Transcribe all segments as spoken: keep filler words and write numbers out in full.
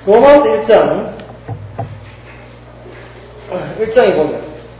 로마서 일 장 일 장에 보면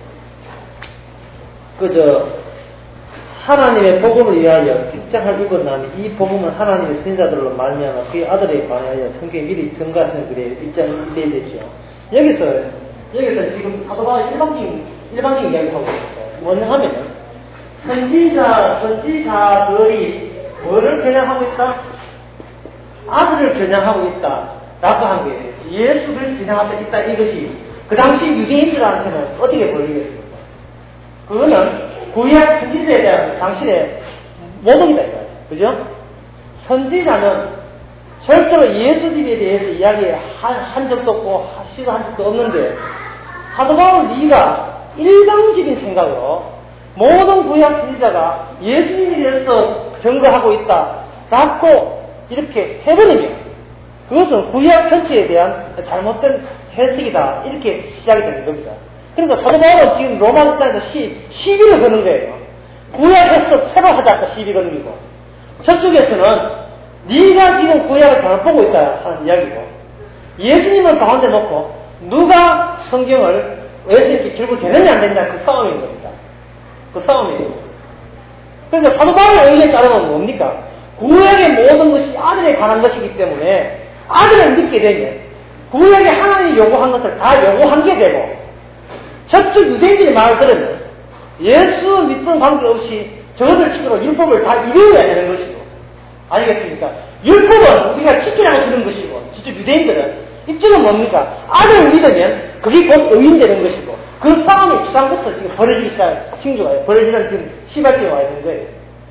그저 하나님의 복음을 위하여 직장을 입었나니 이 복음은 하나님의 선자들로 말미암아 그의 아들에 관하여 성경에 미리 증가하시는 그래요. 일 장 일 절에 되죠. 여기서 여기서 지금 사도 바울이 일반적인 일반적인 이야기를 하고 있어요. 뭐냐 하면은 선지자 선지자들이 뭐를 겨냥하고 있다? 아들을 겨냥하고 있다. 라고 한 거예요. 예수를 겨냥하고 있다. 이것이 그 당시 유대인들한테는 어떻게 보이겠습니까? 그거는 구약 선지자에 대한 당신의 모독이다. 그죠? 선지자는 절대로 예수님에 대해서 이야기한 한 적도 없고 시도한 적도 없는데 사도 바울 네가 일방적인 생각으로 모든 구약 선지자가 예수님에 대해서 증거하고 있다. 라고 이렇게 해버리면 그것은 구약 전체에 대한 잘못된 해석이다. 이렇게 시작이 되는 겁니다. 그러니까 사도 바울은 지금 로마 극장에서 시, 시비를 거는 거예요. 구약에서 새로 하자고 시비 거는 거고 저쪽에서는 네가 지금 구약을 잘못 보고 있다 하는 이야기고 예수님을 가운데 놓고 누가 성경을 예수님께 결국 되느냐 안 되느냐 그 싸움인 겁니다. 그 싸움이에요. 그러니까 사도 바울의 의견에 따르면 뭡니까? 구약의 모든 것이 아들에 관한 것이기 때문에 아들을 믿게 되면 구약에 하나님이 요구한 것을 다 요구한 게 되고 저쪽 유대인들의 말을 들으면 예수 믿는 관계없이 저들 식으로 율법을 다 이루어야 되는 것이고 아니겠습니까? 율법은 우리가 지키라고 주는 것이고 저쪽 유대인들은 이쪽은 뭡니까? 아들을 믿으면 그게 곧 의인되는 것이고 그 싸움이 주상부터 지금 벌어지기 시작 징조가 벌어지는 지금 시발점이 와 있는 거예요.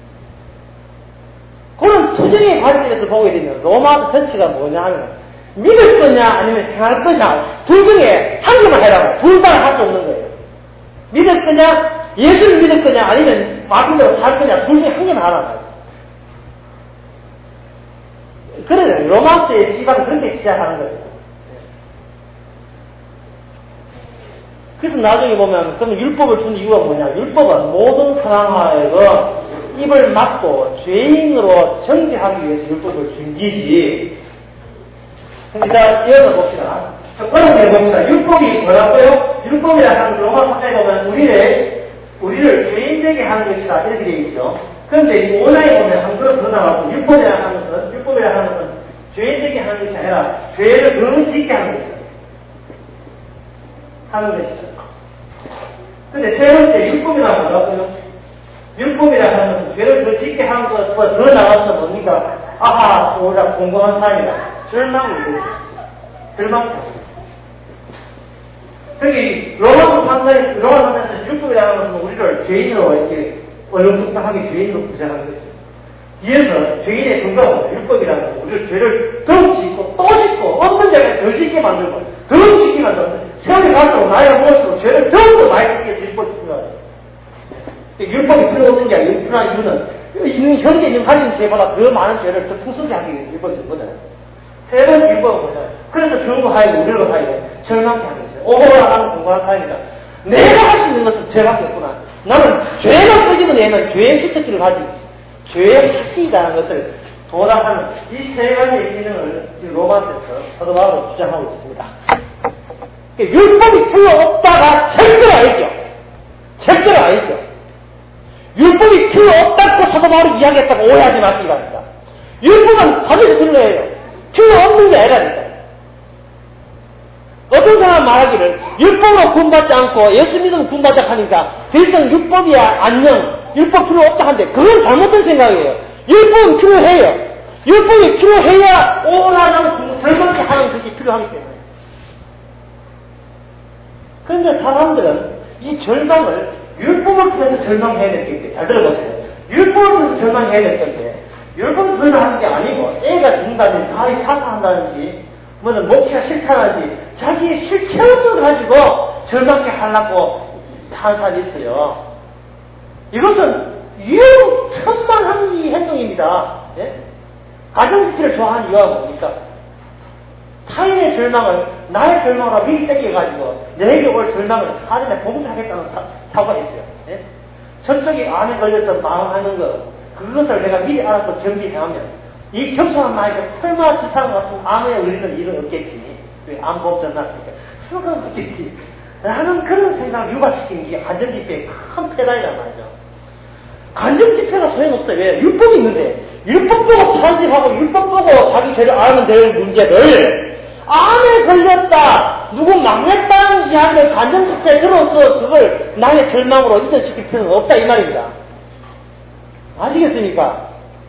그런 투쟁의 관점에서 보게 되면 로마 전체가 뭐냐 하면 믿을 거냐 아니면 행할 거냐 둘 중에 한 개만 해라. 둘 다 할 수 없는 거예요. 믿을 거냐 예수를 믿을 거냐 아니면 마음대로 살 거냐 둘 중에 한 개만 하라. 그래요. 로마서의 시작은 그렇게 시작하는 거예요. 그래서 나중에 보면 그럼 율법을 준 이유가 뭐냐. 율법은 모든 사람하여금 입을 막고 죄인으로 정죄하기 위해서 율법을 준 기지. 자, 이어서 봅시다. 첫 번째 봅시다. 율법이 뭐라고요? 율법이라고 하는 로마 사장에 보면 우리를, 우리를 죄인되게 하는 것이다. 이렇게 되어 있죠. 그런데 이 오나에 보면 한 그릇 더 나와서 율법이라고 하는 것은, 율법이라고 하는 것은 죄인되게 하는 것이 아니라 죄를 더 짓게 하는 것이다. 하는 것이죠. 근데 세 번째 율법이라고 뭐라고요? 율법이라고 하는 것은 죄를 더 짓게 하는 것보다 더 나가서 뭡니까? 아하, 오라, 공공한 삶이다. 절망을 절망. 여기 로마서 상사에서 로마 상사에서 율법이라는 것은 우리를 죄인으로 이렇게 얼렁뚱땅하게 죄인으로 부정하는 것이죠. 뒤에서 죄인의 근거가 율법이라는 것은 우리를 죄를 더 짓고 또 짓고 어떤 자가 더 짓게 만들고 더 짓게 만들고 세월이 갈수록 나이가 먹을수록 죄를 더욱더 많이 짓게 해서 율법이 필요하죠. 율법이 필요 없는 게 아니라 필요한 이유는 있는 현재 있는 가진 죄보다 더 많은 죄를 더 풍성하게 하기 위해서 율법이 있거든요. 세 번째 율법은 뭐냐? 그래서 결국하여 우리를 하여 절망케 하는 것이죠. 오호라 나는 공부한 사람이다. 내가 할 수 있는 것은 죄밖에 없구나. 나는 죄만 꺼지는 애는 죄의 수치를 가지고 죄의 사실이라는 것을 도달하는 이 세 가지의 기능을 지금 로마서에서 사도 바울은 주장하고 있습니다. 율법이 필요 없다가 절대로 아니죠. 절대로 아니죠. 율법이 필요 없다고 사도 바울이 이야기했다고 오해하지 마시기 바랍니다. 율법은 반드시 필요해요. 필요 없는 게 아니라니까. 어떤 사람 말하기를 율법으로 구원받지 않고 예수 믿으면 구원받지 하니까 더 이상 율법이야 안녕 율법 필요 없다 한데 그건 잘못된 생각이에요. 율법은 필요해요. 율법이 필요해야 오라는 절망케 하는 것이 필요하기 때문에. 그런데 사람들은 이 절망을 율법을 통해서 절망해야 될 텐데 잘 들어보세요. 율법을 통해서 절망해야 될 텐데 율법을 절망하는 게 아니고 애가 죽는다든지 사람이 사사한다든지 뭐는 목회가 싫다든지 자기의 실체를 가지고 절망케 하려고 하는 사람이 있어요. 이것은 위험천만한 이 행동입니다. 예? 가정지키를 좋아하는 이유가 뭡니까? 타인의 절망을 나의 절망으로 미리 땡겨가지고 내게 올 절망을 사전에 봉사하겠다는 사고가 있어요. 예? 저쪽이 암에 걸려서 망하는 거 그것을 내가 미리 알아서 정비하면 이 경청한 말이니까 설마 지상 같은 암에 우리는 일은 없겠지. 왜 암법전 났으니까. 설마 없겠지. 라는 그런 생각을 유발시킨 게 간접집회의 큰 패단이란 말이죠. 간접집회가 소용없어요. 왜? 율법이 있는데 율법 보고 편집하고 율법 보고 자기 죄를 알면 될 문제를 암에 걸렸다 누구 막냈다는 이야기를 간접집회에 들어서 그걸 나의 절망으로 이전시킬 필요는 없다 이 말입니다. 아시겠습니까?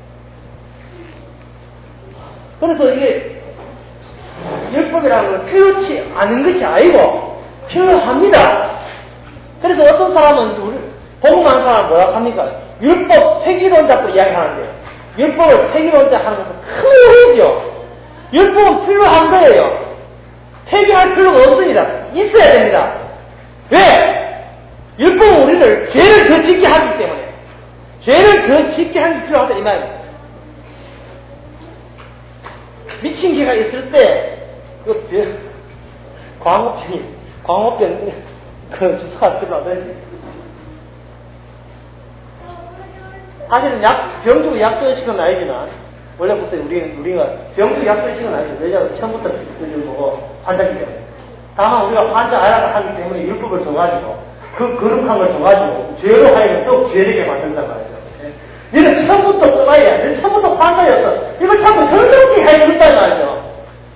그래서 이게 율법이라는 건 필요치 않은 것이 아니고 필요합니다. 그래서 어떤 사람은 우리 복음하는 사람은 뭐라고 합니까? 율법 폐기론자고 이야기하는데요. 율법을 폐기론자 하는 것은 큰 오해죠. 율법은 필요한 거예요. 폐기할 필요가 없습니다. 있어야 됩니다. 왜? 율법은 우리를 죄를 더 짓게 하기 때문에 죄를 더 짓게 하는 게 필요하다 이 말입니다. 미친 개가 있을 때 그 광우병이 광우병 그 주사가 필요하다지. 사실은 약 병주 약조의식은 아니지만 원래부터 우리 우리가 병주 약조의식은 아니죠. 왜냐하면 처음부터 그걸 보고 환자기 때문에. 다만 우리가 환자 알아가 하기 때문에 율법을 줘가지고 그 거룩한 걸 줘가지고 죄로 하여금 또 죄되게 만든단 말이죠. 너는 처음부터 써봐야 돼. 처음부터 환자였어. 이걸 자꾸 절대롭게 해야 된단 말이죠.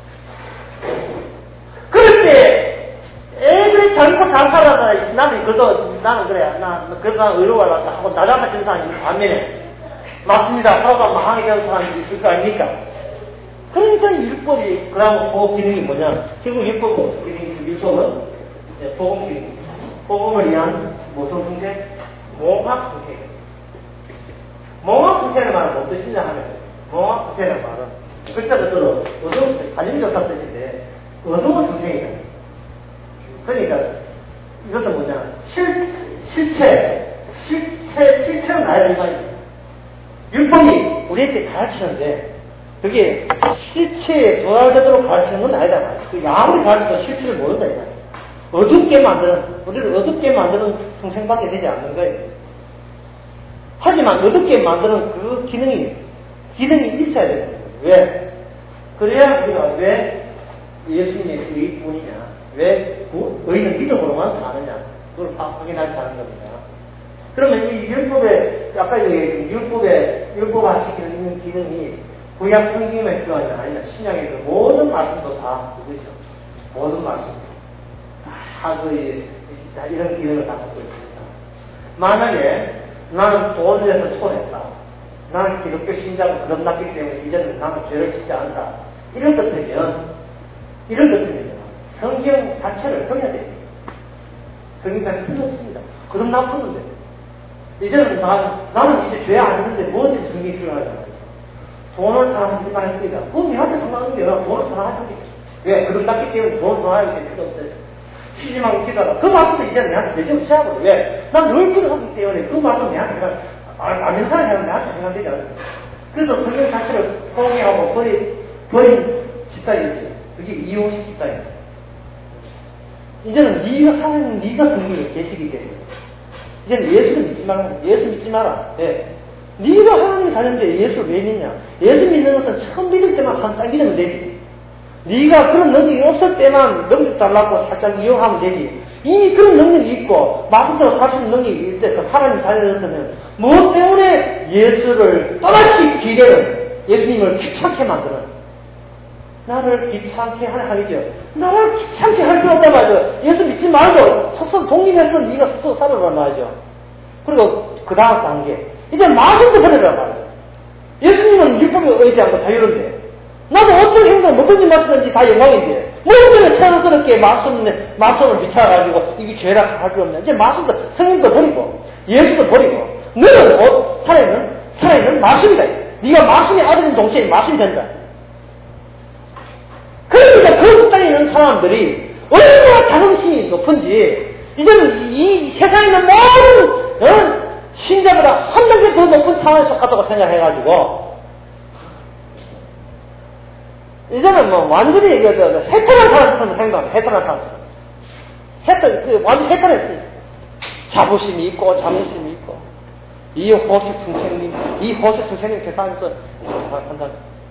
그럴 때 애들이 잘못 잘 살아가 나는 그래도 나는 그래 나 그래도 난 의로워라 하고 나랑 같은 사람이 반면에 맞습니다. 서로가 망하게 되는 사람이 있을 거 아닙니까? 그러니까 율법이 그다음 보호 기능이 뭐냐? 결국 율법 기능이 율법은 네, 보호 기능, 복음을 위한 모성 승태, 몽학 승태. 몽학 승태는 말은 못 드시냐 하면 몽학 승태는 말은 글자 그대로 어두운 관심조사 뜻인데 어두운 승태이다. 그러니까 이것도 뭐냐? 실 실체, 실체, 실체는 나야 이 말이야. 율법이 우리한테 가르치는데 그게 실체에 도달되도록 가르치는 건 아니다 말이야. 그 아무리 가르쳐도 실체를 모른다 이 말이야. 어둡게 만드는 우리를 어둡게 만드는 성생밖에 되지 않는 거예요. 하지만 어둡게 만드는 그 기능이 기능이 있어야 되는 거예요. 왜? 그래야 우리가 왜 예수님의 의뿐이냐? 왜 의는 믿음으로만 사느냐? 그걸 확인하지 않는 겁니다. 그러면 이 율법에 아까 여기 율법에 율법화 시키는 기능이 구약 성경에 필요하냐 아니냐 신약의 그 모든 말씀도 다 그거죠. 모든 말씀 다 그 이런 기능을 다 갖고 있습니다. 만약에 나는 도저에서 손했다. 나는 기독교 신자고 거듭났기 때문에 이제는 나는 죄를 짓지 않는다. 이런 것들이면 이런 것들이면 성경 자체를 버려야 됩니다. 성경 자체를 틀렸습니다. 거듭났었는데 이제는 나, 나는 이제 죄 안 했는데 뭐든지 성경이 필요하잖아요. 돈을 사랑하는 일반 했습니다. 그건 내한테 상관없는 게 아니라 돈을 사랑하는 게 왜? 거듭났기 때문에 돈을 사랑하는 게 필요 없어요. 시집하고 기다라. 그 말씀도 이제는 내한테 되지 없어요. 왜? 난 늘 기도하기 때문에 그 말씀 내한테 아는 사람이 내한테 생각되지 않아요. 그래서 성경 자체를 포기하고 버린, 버린 집단이었어요. 그게 이용식 집단이에요. 이제는 네가 사는 네가 성경에 계시기 때문에 이제는 예수를 믿지 마라. 예수 믿지 마라. 네. 네가 하나님 자녀인데 예수를 왜 믿냐? 예수 믿는 것은 처음 믿을 때만 한딱 믿으면 되지. 네가 그런 능력이 없을 때만 능력 달라고 살짝 이용하면 되지. 이미 그런 능력이 있고 마음대로 살 수 있는 능력이 있을 때 하나님 자녀였으면 무엇 때문에 예수를 또다시 기대는 예수님을 귀찮게 만드는 나를 귀찮게 하는 하이죠. 나를 귀찮게 할 필요 없단 말이죠. 예수 믿지 말고 스스로 독립해서 네가 스스로 살아란 말이죠. 그리고 그 다음 단계 이제 마음도 버리란 말이죠. 예수님은 율법에 의지하고 자유로운데 나도 어떤 행동 뭐든지 맡든지 다 영광인데 뭐든지 새롭게 말씀을 말씀을 비춰가지고 이게 죄라 할 필요 없냐. 이제 말씀도 성령도 버리고 예수도 버리고 너는 어, 살아있는 살아있는 말씀이다. 네가 말씀의 아들인 동시에 말씀이 된다. 그러니까 그 속단에 있는 사람들이 얼마나 자긍심이 높은지 이제는 이 세상에 있는 모든 어? 신자보다 한 단계 더 높은 상황에 속하다고 생각해가지고 이제는 뭐 완전히 얘기하자 해탈한 사람처럼 생각합니다. 해탈한 사람처럼 해탈, 그 완전 해탈했어요. 자부심이 있고 자긍심이 있고 이 호식 선생님 이 호식 선생님 세상에서 한다.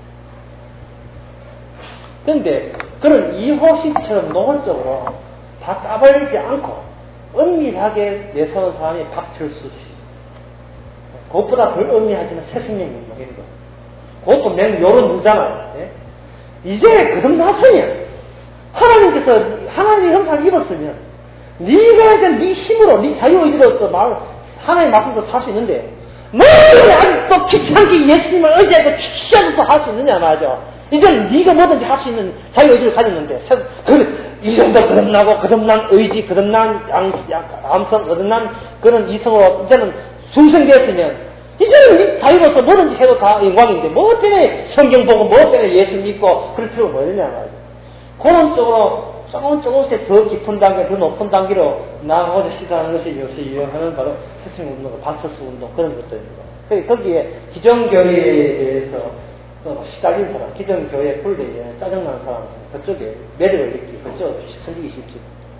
근데 그런 이호식처럼 노골적으로 다 까발리지 않고 은밀하게 내세운 사람이 박철수 씨. 그것보다 덜 은밀하지만 최승용 인물인 거. 그것도 맹 요런 누잖아요. 예? 이제 그 정도 하천이야. 하나님께서 하나님의 형상을 입었으면 네가 이제 네 힘으로 네 자유의지로서 하나님의 말씀도 살 수 있는데 뭐 아직도 귀찮게 예수님을 의지해서 귀찮아서 할 수 있느냐 말이죠. 이제 네가 뭐든지 할 수 있는 자유의지를 가졌는데 그, 이 정도 거듭나고 거듭난 의지 거듭난 양, 암성 거듭난 그런 이성으로 이제는 중생되었으면 이제는 네 자유로서 뭐든지 해도 다 영광인데 뭐 때문에 성경 보고 뭐 때문에 예수 믿고 그럴 필요가 뭐 있느냐 말이죠. 그런 쪽으로 조금 조금씩 더 깊은 단계, 더 높은 단계로 나아가고자 시도하는 것이 요새 유행하는 바로 스승 운동, 박철수 운동 그런 것들입니다. 거기에 기존교회에 대해서 시달린 사람, 기존교회 분리에 짜증나는 사람, 그쪽에 매력을 느끼고 그쪽 천지기 쉽지.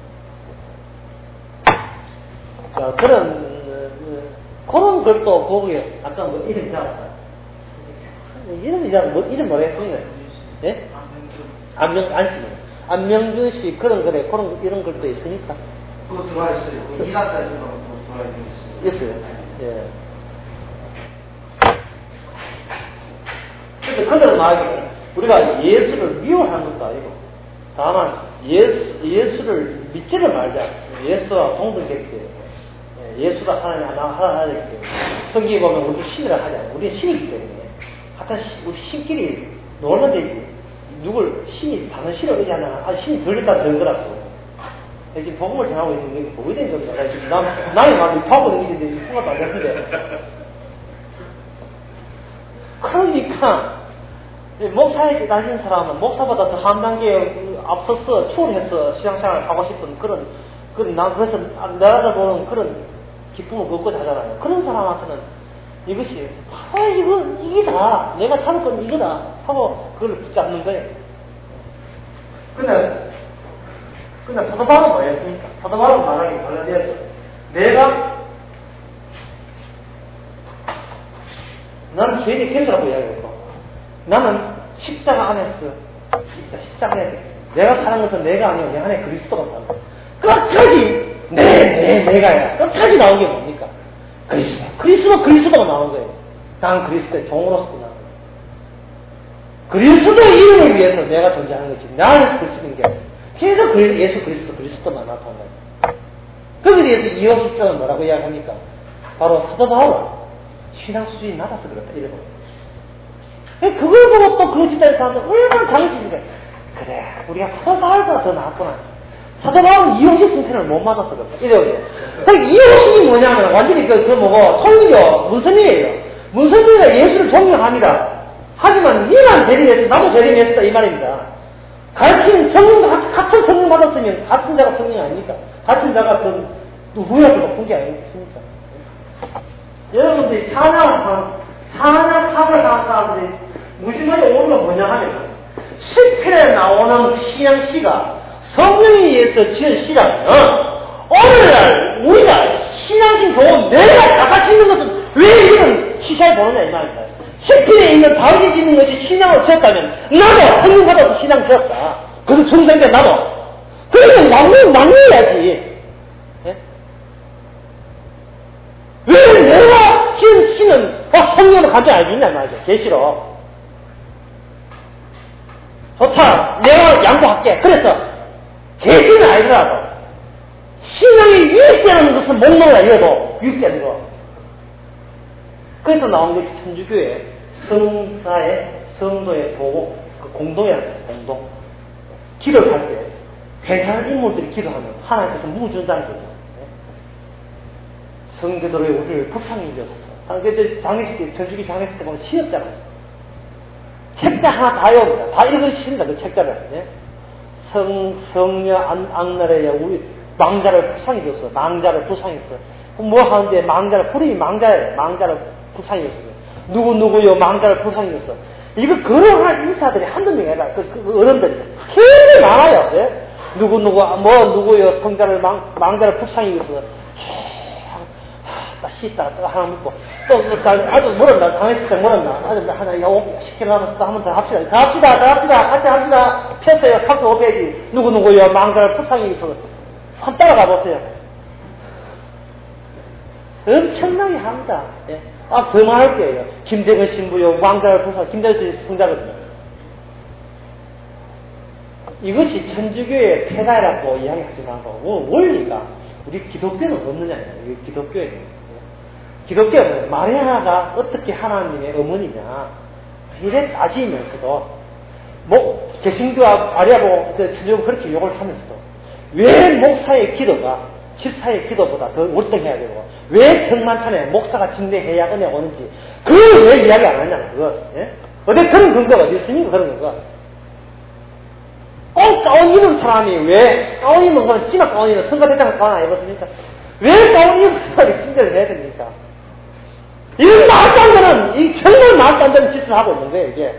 자, 그런 그런 걸또 거기에 아까 뭐 이름 잡았다. 이름 이름 뭐 이름 뭐라 했었나요? 예? 안명 안씨. 안명준 씨 그런 거래 그런 이런 것도 있으니까. 그거 들어와 있어요. 이사사에서 들어와 있어요. 있어요. 예. 근데 그들은 말하기는 우리가 예수를 미워하는 것도 아니고 다만 예수 예수를 믿지를 말자. 예수와 동등했기 예수가 하나님 하나 하나 하기 때문에 성경에 보면 우리 신이라 하지 않아요. 우리는 신이기 때문에 하여튼 우리 신끼리 놀면 되지. 누굴 신이 다른 신을 의지하면 아 신이 들렸다 들 거라고. 지금 복음을 전하고 있는 게 보게 된 겁니다. 지금 남 나의 마음이 파고 있는데 생각도 안 되는데. 그러니까 목사에게 다니는 사람은 목사보다 더 한 단계 앞서서 추월해서 신앙생활을 하고 싶은 그런 그런 나 그래서 내가 보는 그런 기쁨을 얻고자 하잖아요. 그런 사람한테는 이것이 아 이거 이기다 내가 참을 건 이거다 하고 그걸 붙잡는 거예요. 근데 근데 사도 바울은 뭐였습니까? 사도 바울은 말하기 갈라디아서 내가 나는 죄의 개수라고 이야기했고 나는 십자가 안에서 십자가 안에서 내가 사는 것은 내가 아니고 내 안에 그리스도가 사는 거야. 끝까지 내, 내, 내가야. 끝까지 나온 게 뭡니까? 그리스도. 그리스도, 그리스도가 나온 거예요. 난 그리스도의 종으로서 나온 거예요. 그리스도의 이름을 위해서 내가 존재하는 거지. 나를 그리스도인 게 아니라. 그래서 예수 그리스도, 그리스도만 나타난 거예요. 거기에 대해서 이호식자는 뭐라고 이야기합니까? 바로 사도 바울은 신앙 수준이 낮아서 그렇다. 이러고. 그걸 보고 또 그 집단의 사람들 얼마나 당했으니까 그래, 우리가 사도 바울보다 더 나았구나. 사도 바울은 이호식 선생을 못 만나서 그렇다. 이래요. 이호식이 뭐냐면 완전히 그, 그 뭐고, 성이죠. 문선이에요. 문선이가 예수를 존경합니다. 하지만 니만 재림했어. 나도 재림했어. 이 말입니다. 가르치는 성령도 같은 성령 받았으면 같은 자가 성령이 아닙니까? 같은 자가 그 누구야도 높은 게 아니겠습니까? 여러분들이 찬양, 찬양합을 하는 사람들이 무심하게 오는 건 뭐냐 하면 시편에 나오는 신앙시가 성령에 의해서 지은 시라면 오늘날 우리가 신앙심 좋은 내가 다 짓는 것은 왜 이런 시사에 보느냐 이 말입니다. 시편에 있는 다윗이 짓는 것이 신앙을 지었다면 나도 성령 받아서 신앙 지었다. 그래서 중생인데 나도 그러면 나누, 나누어야지. 네? 왜 내가 지은 시는 어, 성령을 가져 알겠냐 말이죠. 계시로 좋다. 내가 양보할게. 그래서 계시는 아니더라도 신앙이 유익되는 것은 목록이라 이래도 유익되는 거. 그래서 나온 것이 천주교의 성사의 성도의 도구, 그 공동이라는 거예요. 공동. 기도를 할 때 괜찮은 인물들이 기도하면 하나님께서 무준다는 거죠. 성도들의 우리를 불쌍히 여겼어. 그때 장례식 때, 천주교 장례식 때 보면 시였잖아요. 책자 하나 다 외웁니다. 다 읽으십니다. 그 책자를. 네? 성, 성녀, 안, 악나라에 우리 망자를 불쌍히 줬어. 망자를 불쌍히 줬어. 뭐 하는데 망자를, 불이 망자예요. 망자를 불쌍히 줬어. 누구누구요, 망자를 불쌍히 줬어. 이거 거론할 인사들이 한두 명이 아니라, 그, 그 어른들이 굉장히 많아요. 네? 누구누구, 뭐, 누구요, 성자를, 망, 망자를 불쌍히 줬어. 씻다, 씻다, 또 하나 묻고, 또, 아주 멀었나, 강했을 때 멀었나, 아주 하나, 이거 시키려면 또 한 번 더 합시다. 더 합시다, 더 합시다, 같이 합시다. 폈어요, 삼십오 페이지. 누구누구요, 망갈 풀상이 있어. 한 따라가 보세요. 엄청나게 합니다. 예. 아, 더 말할 거예요. 김대근 신부요, 왕자를 부사, 김대근 씨 성자거든요. 이것이 천주교의 폐가라고 이야기하지 말고, 원리가, 우리 기독교는 없느냐예요. 이게 기독교예요. 기독교는 마리아가 어떻게 하나님의 어머니냐, 이래 따지면서도, 뭐, 개신교와 마리아고, 천주교 그렇게 욕을 하면서도, 왜 목사의 기도가 집사의 기도보다 더 월등해야 되고, 왜 정만찬에 목사가 침례해야 은혜가 오는지, 그걸 왜 이야기 안 하냐, 그거. 예? 어디 그런 근거가 어디 있습니까, 그런 근거. 꼭 가운 입은 사람이 왜, 가운 입은 건 치마 가운 입은 선거대장을 가운 안 입었습니까? 왜 가운 입은 사람이 침례를 해야 됩니까? 이런 말도 안 되는, 이 정말 말도 안 되는 짓을 하고 있는 거예요, 이게.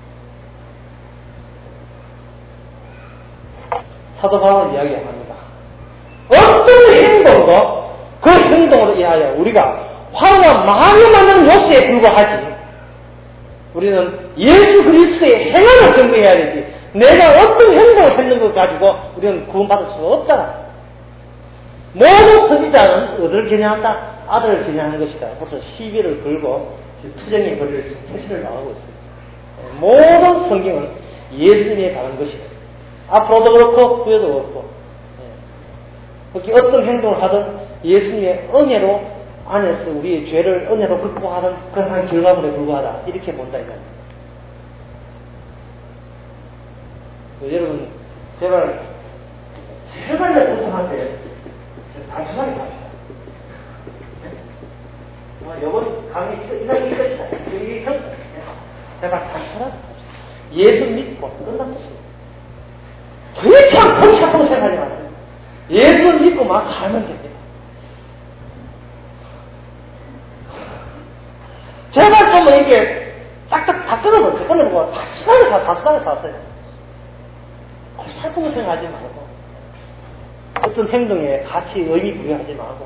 사도 바울은 이야기합니다. 어떤 행동도 그 행동으로 인하여 우리가 화와 마음을 만드는 요소에 불과하지. 우리는 예수 그리스도의 행함을 경배해야 되지. 내가 어떤 행동을 했는 것 가지고 우리는 구원받을 수가 없잖아. 모든 선지자는 어디를 겨냥한다? 아들을 겨냥하는 것이다. 벌써 시비를 걸고 투쟁의 거리를 택시를 나가고 있어요. 모든 성경은 예수님에 관한 것이다. 앞으로도 그렇고 후에도 그렇고 그렇게 어떤 행동을 하든 예수님의 은혜로 안에서 우리의 죄를 은혜로 극복하는 그런 결과물에 불과하다. 이렇게 본다 이거예요. 여러분 제발 제발 내 고통한테 단순하게 갑시다. 이번 강의 이상 이것이다. 이게 겹다. 제발 단순하게 갑시다. 예수 믿고 끝났습니다. 그렇게 골치아프고 생각하지 마세요. 예수 믿고만 살면 됩니다. 제발 좀 이렇게 딱딱 다 끊어버렸어요. 끊어보고 단순하게 사, 단순하게 샀어요. 골치아프고 생각하지 말고 어떤 행동에 같이 의미 부여하지 말고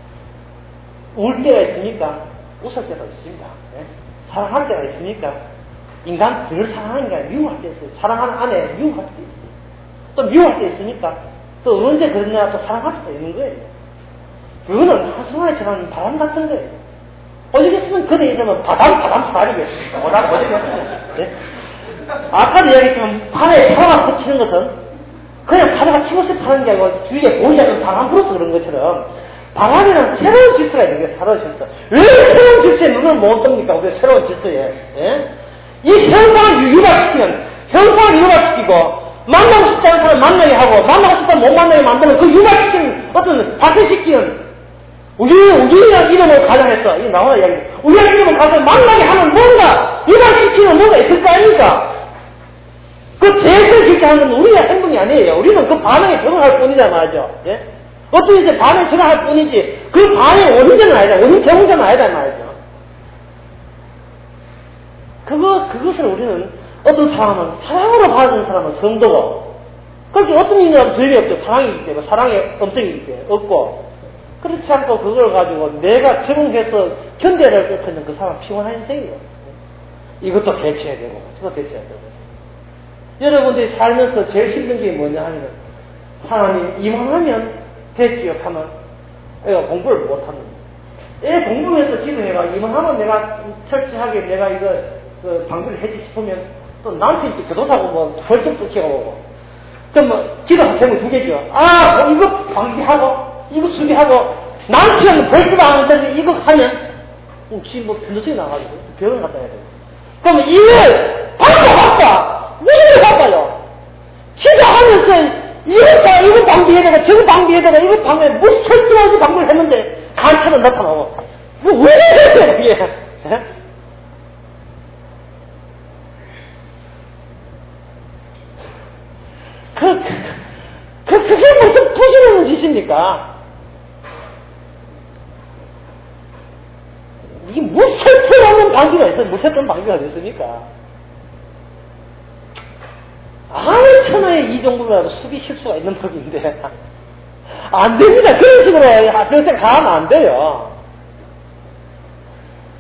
울 때가 있으니까 웃을 때도 있습니다. 네? 사랑할 때가 있으니까 인간 늘 사랑하는 게 아니라 미워할 때 있어요. 사랑하는 안에 미워할 때 있어요. 또 미워할 때 있으니까 또 언제 그러냐 또 사랑할 수도 있는 거예요. 그거는 한순간에 지나는 바람 같은 거예요. 어디겠으면 그대 있으면 바람 바람 사리겠습니까? 바람 어디겠으면. 네? 아까도 이야기했지만 판에 파가 퍼치는 것은 그냥 파가 치고 싶어 하는 게 아니고 주위에 보이지 않는 바람 불어서 그런 것처럼 바람이란 새로운 질서가 있는 게 새로운 질서. 왜 새로운 질서에 눈을 못 뜹니까? 우리 새로운 질서에. 예? 이 현상을 유발시키는 현상을 유발시키고 만나고 싶지 않은 사람 만나게 하고 만나고 싶다 못 만나게 만드는 그 유발시키는 어떤 박해시키는 우리 우리의 이름을 가정해서 이 나오는 이야기 우리의 이름을 가정 만나게 하는 뭔가 유발시키는 뭔가 있을 거 아닙니까? 그 대세를 짓게 하는 건 우리의 행동이 아니에요. 우리는 그 반응에 적응할 뿐이다 말이죠. 예? 어떤 이제 반응에 적응할 뿐이지 그 반응의 원인자는 아니다. 원인 제공자는 아니다 말이죠. 그거 그것을 우리는 어떤 사람은 사랑으로 받는 사람은 성도고 그렇게 어떤 일이라도 죄이 없죠. 사랑이기 때문에 사랑의 엄정이기 때문에 없고 그렇지 않고 그걸 가지고 내가 적응해서 견뎌낼 것 같은 그 사람 피곤한 인생이에요. 이것도 대처해야 되고 저것도 대처해야 되고 여러분들이 살면서 제일 힘든 게 뭐냐 하면 하나님 이만하면 됐지요 하면 애가 공부를 못하는 애 공부해서 기도해봐 이만하면 내가 철저하게 내가 이거 그 방법을 해지 싶으면 또 나한테 이제 교도사고 뭐 벌쩍 붙여오고 그럼 뭐 기도가 제목 두 개죠. 아 뭐 이거 방기하고 이거 수비하고 남편 벌써 안 하는데 이거 하면 혹시 뭐 변호사에 나가지고 병원 갔다 해야 돼요. 그럼 이걸 바꿔 바꿔 왜 바꿔요? 기도하면서 이거 이거 방비해야 되고 저거 방비해야 되고 이거 방비해 뭐 설득하지 방법을 했는데 간첩은 나타나고 뭐 왜 이래요 그게? 네? 그, 그, 그, 그게 무슨 부지런한 짓입니까? 이게 무설득 없는 방기가 있어요. 무설득 방기가 됐습니까? 아무 천하에 이 정도라도 수비 실수가 있는 법인데. 안 됩니다. 그런 식으로 그런 생각 하면 안 돼요.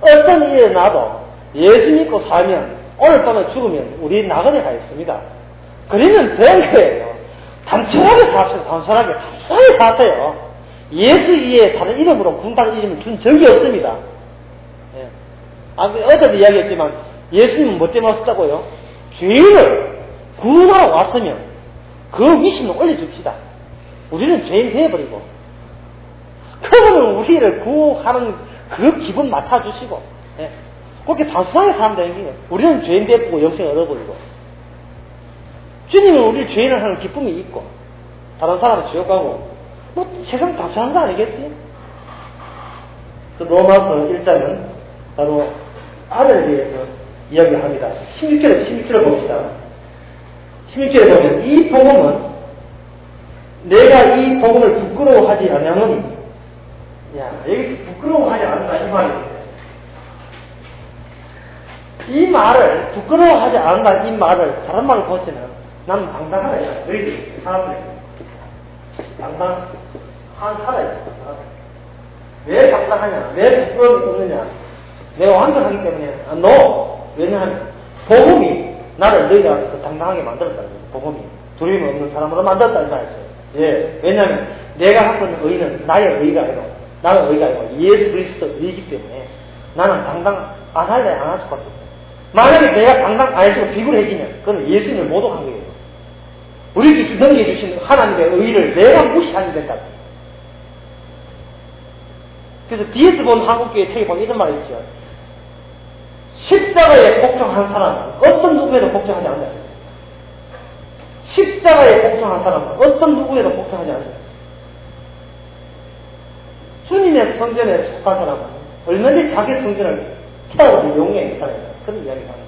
어떤 일이 나도 예수 믿고 살면 오늘 밤에 죽으면 우리 나그네 가 있습니다. 그러면 된 거예요. 단순하게 삽시다. 단순하게 단순하게 사세요. 예수 이외에 다른 이름으로 군다는 이름을 준 적이 없습니다. 예. 아, 어제도 이야기했지만 예수님은 뭐 때문에 왔다고요? 죄인을 구원하러 왔으면 그 미션을 올려줍시다. 우리는 죄인 되어버리고 그분은 우리를 구하는 그 기분 맡아주시고, 예. 그렇게 단순하게 사면 되는 게 우리는 죄인 되고 영생을 얻어버리고 주님은 우리 죄인을 하는 기쁨이 있고 다른 사람은 지옥 가고 뭐 세상 단순한 거 아니겠지? 그 로마서 일 장은 바로 아들에 대해서 이야기합니다. 십육 절에 십육 절을 봅시다. 십육 절에 보면 이 복음은 내가 이 복음을 부끄러워하지 않으니, 야, 여기서 부끄러워하지 않는다 이 말이에요. 이 말을 부끄러워하지 않는다 이 말을 다른 말을 보시면 나는 당당하다 너희들 사람들이 당당한 살아있어. 왜 당당하냐? 왜 부끄러움이 없느냐? 내가 완벽하기 때문에 아, no. 왜냐하면 복음이 나를 너희가 당당하게 만들었다. 복음이 두려움이 없는 사람으로 만들었다 이 말이죠. 예, 왜냐하면 내가 갖고 있는 의는 나의 의가 아니고 나의 의가 아니고 예수 그리스도 의이기 때문에 나는 당당 안 할래 안 할 수밖에 없어요. 만약에 내가 당당 안 해주고 비굴해지면 그건 예수님을 모독한 거예요. 우리에게 넘겨주신 하나님의 의를 내가 무시하게 된다. 그래서 디에스 본 한국교회 책에 보면 이런 말이 있죠. 십자가에 복종한 사람은 어떤 누구에도 복종하지 않는다. 십자가에 복종한 사람은 어떤 누구에도 복종하지 않는다. 주님의 성전에 속한 사람은 얼마든지 자기 성전을 태워서 용해에 살아야 된다. 그런 이야기를 하는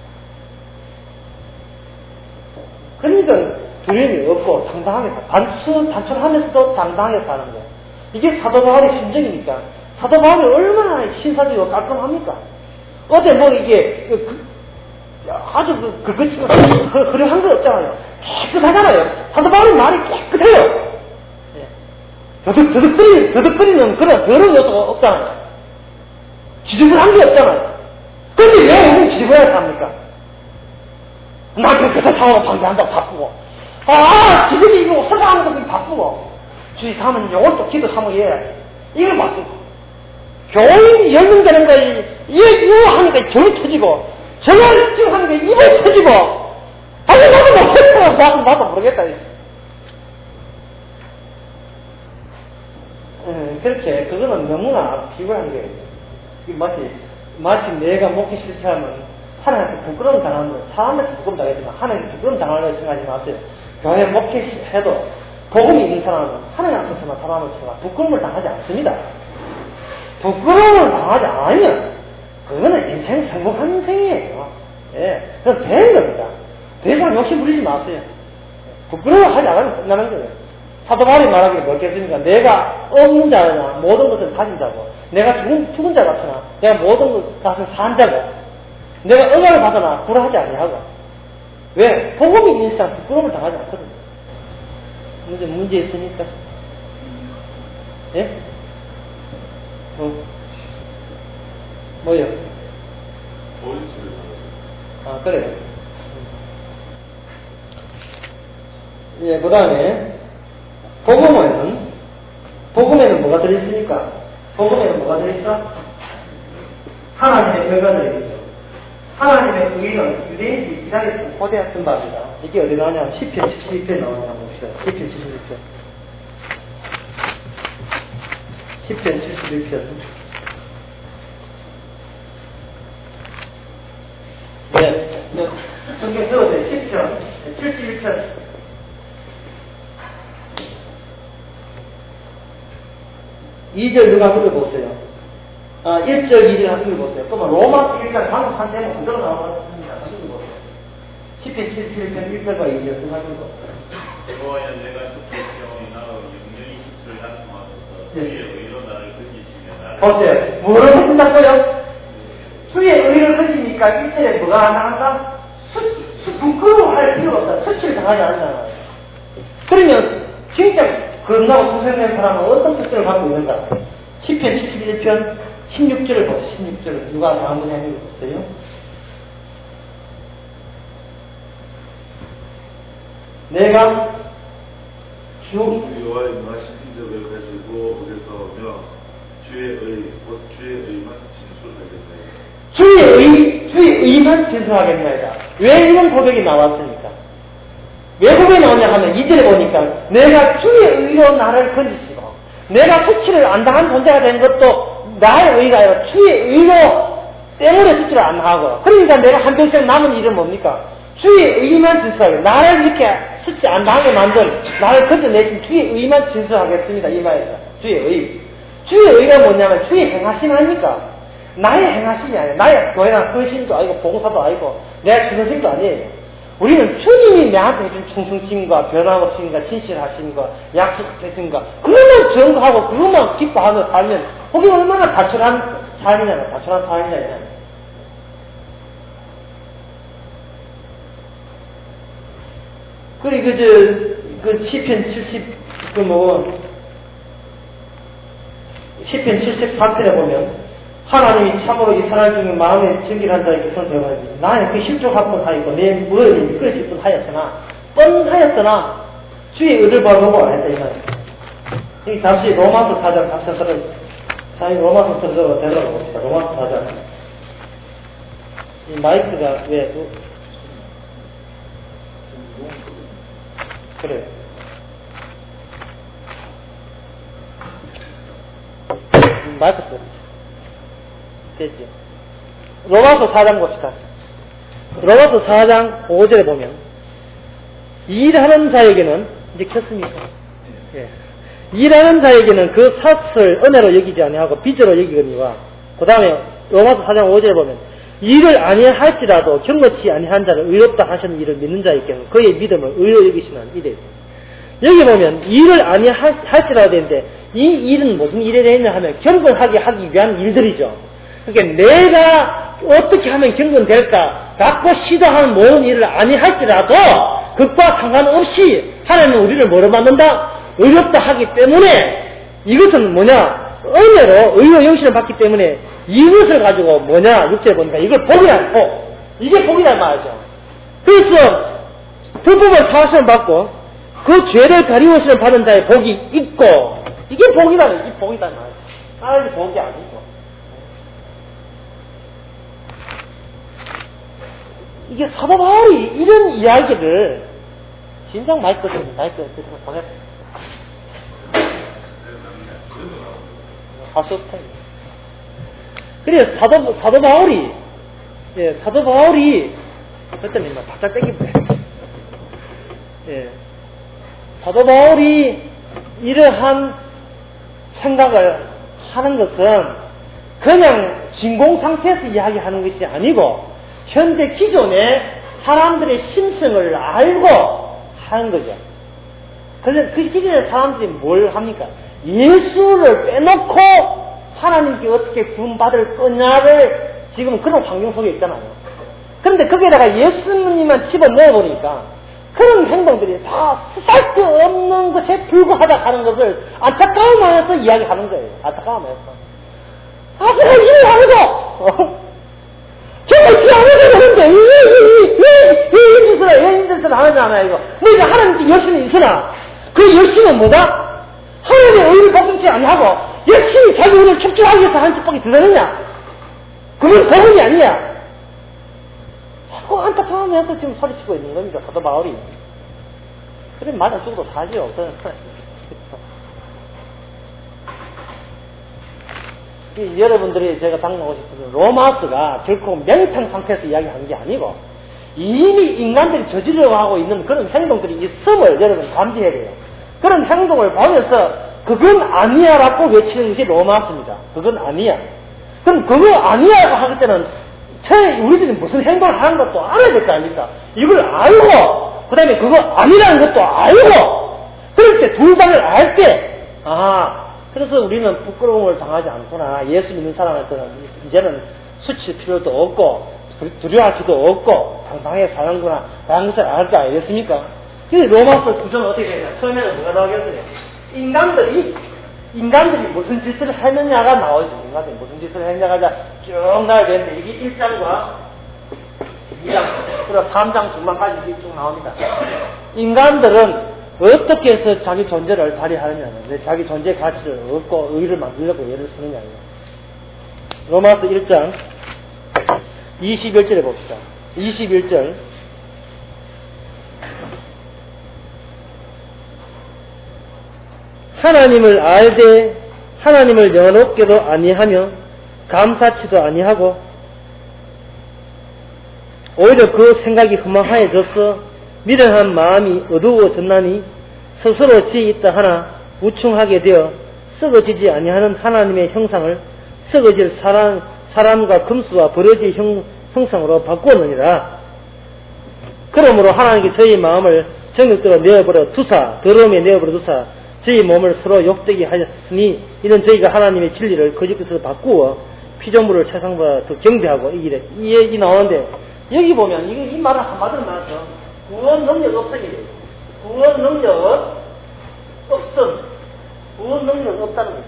거예요. 그러니까 두려움이 없고 당당하게 단순, 단순하면서도 당당하게 사는 거예요. 이게 사도 바울의 심정이니까 사도 바울이 얼마나 신사적이고 깔끔합니까? 어제 뭐 이게 그, 그, 아주 그, 그, 그, 그, 그런 거 없잖아요. 깨끗하잖아요. 사도 바울의 말이 깨끗해요. 예. 더덕, 더덕거리, 더덕거리는 그런 더러운 요소가 없잖아요. 지저분한 게 없잖아요. 근데 왜 우리는 지저분하게 삽니까? 남편 그새 상황을 방해한다고 바쁘고, 아, 지들이 이거 서가하는 것도 바쁘고, 주의 사면 요걸 또 기도 사모해야지. 이걸 바쁘고, 교인이 열명되는 걸, 이거 하니까 정이 터지고, 저걸 지금 하니까 입이 터지고, 아니, 나도 모르겠다. 나도, 나도 모르겠다. 음, 그렇게, 그거는 너무나 비굴한 거예요. 마치, 마치 내가 먹기 싫다면, 하나님한테 부끄러움 당하는 거, 사람한테 부끄러움 당하지만, 하나님한테 부끄러움 당하는 걸 생각하지 마세요. 교회 먹기 싫어도, 복음이 있는 사람은, 하나님 앞에서만 사람으로서만 부끄러움을 당하지 않습니다. 부끄러움을 당하지 않으면, 그거는 인생 성공한 인생이에요. 예. 그건 되는 겁니다. 더 이상 욕심 부리지 마세요. 부끄러워하지 않으면 끝나는 거예요. 사도 바울이 말하기를 뭐겠습니까? 내가 없는 자나 모든 것을 가진 자고, 내가 죽은, 죽은 자 같으나, 내가 모든 것을 산 자고, 내가 응아를 받으나 불하지 아니하고. 왜? 복음이 있는 이상 부끄러움을 당하지 않거든요. 문제, 문제 있으니까. 예? 어. 뭐요? 아, 그래요. 예, 그 다음에, 복음에는, 복음에는 뭐가 들어있습니까? 복음에는 뭐가 들어있어? 하나님의 결과가 들어있죠. 하나님의 의는 유대인들이 기다렸던 고대했던 바입니다. 이게 어디 나오냐면, 시편 칠십일 편 나오냐 봅시다. 시편 칠십일 편. 시편 칠십일 편. 네, 성경 세우세요. 십 편, 칠십일 편. 이 절 누가 읽어보세요. 아, 일 절, 이 절 한번 읽어보세요. 그러면 로마서 일 장 방금 한 대목 그대로 나와봤습니다. 다시 읽어보세요. 시편 칠십일 편 일 절과 이 절 누가 읽어보세요. 여호와여 내가 죽게 시험이 나로 영영이 십수를 달성하소서. 주의 의로 나를 건지시며 나를 보세요. 뭐를 했다고요? 주의 의를 건지니까 일 절에 뭐가 나간다? 수, 수, 부끄러워할 필요가 없다. 수치를 당하지 않잖아요. 그러면 진짜 건강하고 고생된 사람은 어떤 특징을 갖고 있는가? 시편 칠십일 편 십육 절을 보세요. 십육 절. 누가 다음 분이 한번 읽어보세요. 내가 주 여호와의 임하신 인적을 가지고 어디서며 주의 의, 곧 주의 의만 진술하겠나이다. 주의 의, 주의 의만 진술하겠나이다. 왜 이런 고백이 나왔습니까? 왜 고백이 나왔냐 하면 이 절에 보니까 내가 주의 의로 나를 건지시고 내가 수치를 안 당한 존재가 된 것도 나의 의가 아니라 주의 의로 때문에 수치를 안 하고 그러니까 내가 한평생 남은 일은 뭡니까? 주의 의만 진술하겠다. 나를 이렇게 수치 안 당하게 만든 나를 건져내신 주의 의만 진술하겠습니다. 이 말이다. 주의 의. 주의 의가 뭐냐면 주의 행하심 아닙니까? 나의 행하심이 아니에요. 나의 교회나 헌신도 아니고 봉사도 아니고 내가 주선생도 아니에요. 우리는 주님이 내한테 해준 충성심과 변함없음과 진실하심과 약속하심과 그것만 증거하고 그것만 기뻐하며 살면 그게 얼마나 다출한 삶이냐, 다출한 삶이냐. 그리고 그, 저, 그 시편 칠십, 그 뭐, 시편 칠십삼 편에 보면 하나님이 참으로 이스라엘 중에 마음에 정결한 자에게 손을 대하지 나는 그 실족하곤 하였고 내 무엇을 미끄러질 뻔 하였으나 뻔하였으나 주의 의를 바라보고 했다 이 말이에요. 잠시 로마서 사 장 각서서를 사인 로마서 서서로 되돌아봅시다. 로마서 사 장. 이 마이크가 왜 그래 마이크 써 됐죠. 로마서 사 장 봅시다. 로마서 사 장 오 절에 보면 일하는 자에게는 이제 켰습니까? 예. 일하는 자에게는 그 삭을 은혜로 여기지 아니하고 빚으로 여기거니와 그 다음에 로마서 사 장 오 절에 보면 일을 아니할지라도 경건치 아니한 자를 의롭다 하시는 일을 믿는 자에게는 그의 믿음을 의로 여기시는 이래. 여기 보면 일을 아니할지라도 되는데 이 일은 무슨 일에 되냐 하면 경건하게 하기 위한 일들이죠. 그러니까 내가 어떻게 하면 경건될까 갖고 시도하는 모든 일을 아니할지라도 그것과 상관없이 하나님은 우리를 뭐로 만든다? 의롭다 하기 때문에 이것은 뭐냐? 은혜로 의로 영신을 받기 때문에 이것을 가지고 뭐냐? 육체에 보니까 이걸 복이란 복. 이게 복이란 말이죠. 그래서 불법을 사하심을 받고 그 죄를 가리우심을 받은 자의 복이 있고 이게 복이라는 이 복이란 말이죠. 다른 복이 아니고. 이게 사도 바울이 이런 이야기를 진작 많이 껐습니다. 많이 껐습니다. 보냈어요. 하셨다. 그래서 사도, 사도 바울이, 예, 사도 바울이, 그때는 막 바짝 땡깁니다. 예. 사도 바울이 이러한 생각을 하는 것은 그냥 진공 상태에서 이야기하는 것이 아니고 현재 기존의 사람들의 심성을 알고 하는 거죠. 그래서 그 기존의 사람들이 뭘 합니까? 예수를 빼놓고 하나님께 어떻게 구원받을 거냐를 지금 그런 환경 속에 있잖아요. 그런데 거기에다가 예수님만 집어넣어보니까 그런 행동들이 다 쓸데없는 것에 불과하다 하는 것을 안타까운 마음에서 이야기하는 거예요. 안타까운 마음에서. 아, 제가 일을 하고 정말 지 않아도 되는데, 왜, 왜, 왜, 왜 인짓을, 왜 인짓을 하느냐, 이거. 너희가 하나님께 열심히 있으나, 그 열심은 뭐다? 하나님의 의를 복음치 아니하고, 열심히 자기 의를 축적하기 위해서 하는 축복이 들어가느냐? 그건 복음이 아니냐? 자꾸 안타까우면서 지금 소리치고 있는 겁니다, 사도 바울이. 그래, 맞아 죽어도 사지요. 여러분들이 제가 당하고 싶은 로마스가 결코 명탕 상태에서 이야기하는 게 아니고 이미 인간들이 저지르고 있는 그런 행동들이 있음을 여러분 감지해야 돼요. 그런 행동을 보면서 그건 아니야라고 외치는 것이 로마스입니다. 그건 아니야. 그럼 그거 아니야라고 하기 때는 우리들이 무슨 행동을 하는 것도 알아야 될 거 아닙니까? 이걸 알고 그 다음에 그거 아니라는 것도 알고 그럴 때 둘 다를 알 때 아 그래서 우리는 부끄러움을 당하지 않구나. 예수 믿는 사람한테는 이제는 수칠 필요도 없고 두려워할 필요도 없고 당당하게 사는구나 라는 것을 알 거 아니겠습니까? 근데 로마서 구조는 어떻게 되냐? 처음에는 뭐가 나오겠어요? 인간들이 인간들이 무슨 짓을 했느냐가 나오죠. 인간들이 무슨 짓을 했느냐가 쭉 나와야 되는데, 이게 일 장과 이 장, 그리고 삼 장 중반까지 이게 쭉 나옵니다. 인간들은 어떻게 해서 자기 존재를 발휘하느냐는, 자기 존재 가치를 얻고 의를 만들려고 애를 쓰느냐예요. 로마서 일 장 이십일 절에 봅시다. 이십일 절. 하나님을 알되 하나님을 영원롭게도 아니하며 감사치도 아니하고 오히려 그 생각이 허망하여져서 미련한 마음이 어두워졌나니 스스로 지혜 있다 하나 우충하게 되어 썩어지지 아니하는 하나님의 형상을 썩어질 사람, 사람과 금수와 버려질 형, 형상으로 바꾸었느니라. 그러므로 하나님께 저희 마음을 정욕대로 내어버려 두사, 더러움에 내어버려 두사 저희 몸을 서로 욕되게 하셨으니 이는 저희가 하나님의 진리를 거짓것으로 바꾸어 피조물을 세상보다 더 경배하고 이기래. 이 얘기 나오는데 여기 보면 이게 이 말을 한마디로 말해서 구원 능력 없다는 거예요. 구원 능력 없음. 구원 능력 없다는 거예요.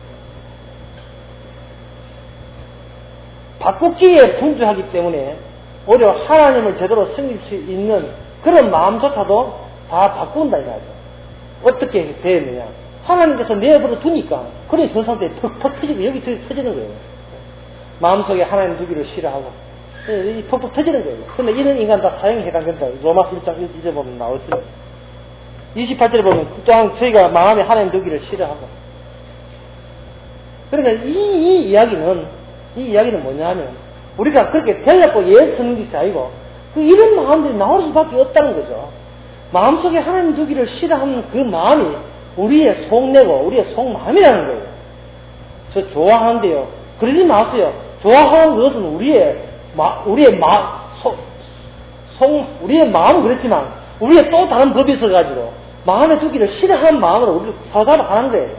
바꾸기에 분주하기 때문에 오히려 하나님을 제대로 섬길 수 있는 그런 마음조차도 다 바꾼다 이 말이죠. 어떻게 되느냐? 하나님께서 내버려 두니까 그래 그 상태에 퍽퍽 터지고 여기 터지는 거예요. 마음속에 하나님 두기를 싫어하고 이 퍽퍽 터지는 거예요. 근데 이런 인간 다 사형에 해당된다. 로마서 일 장 일 절에 보면 나오죠. 이십팔 절에 보면 또한 저희가 마음에 하나님 두기를 싫어하고. 그러니까 이, 이 이야기는 이 이야기는 뭐냐면 우리가 그렇게 되려고 예쓰는 것이 아니고 그 이런 마음들이 나올 수밖에 없다는 거죠. 마음속에 하나님 두기를 싫어하는 그 마음이 우리의 속내고 우리의 속마음이라는 거예요. 저 좋아하는데요. 그러지 마세요. 좋아하는 것은 우리의 마, 우리의 마, 속, 속, 우리의 마음은 그렇지만 우리의 또 다른 법이 있어가지고 마음에 두기를 싫어하는 마음으로 우리를 사로잡아가는 거예요.